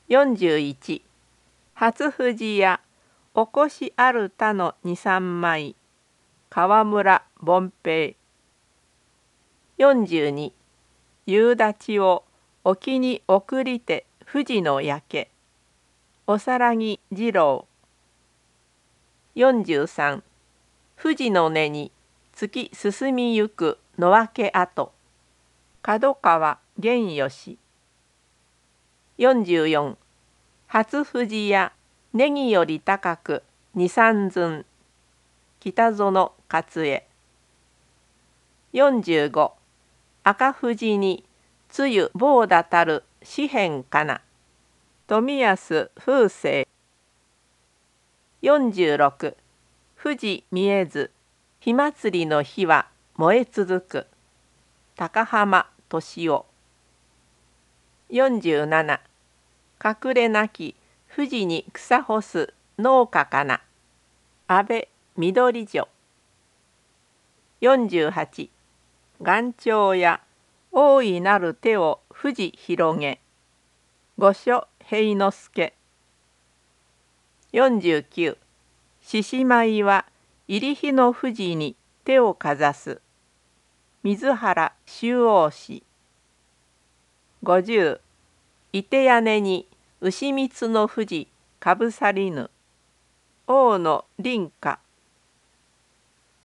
41、初富士やおこしあるたの二三枚、川村凡平。42、夕立を沖に送りて富士の焼け、おさらぎ次郎。43、富士の根に突き進みゆく野分け跡、角川玄義。44、初富士やネギより高く二三寸、北園勝恵。45、赤富士につゆ棒だたる紙片かな、富安風生。46、富士見えず火祭りの火は燃え続く、高浜敏夫。47、隠れなき富士に草干す農家かな、安倍緑女。48、岩頂や大いなる手を富士広げ、御所平之助。49、獅子舞は入り日の富士に手をかざす、水原周王氏。50、いて屋根に牛蜜の富士かぶさりぬ、大野林家。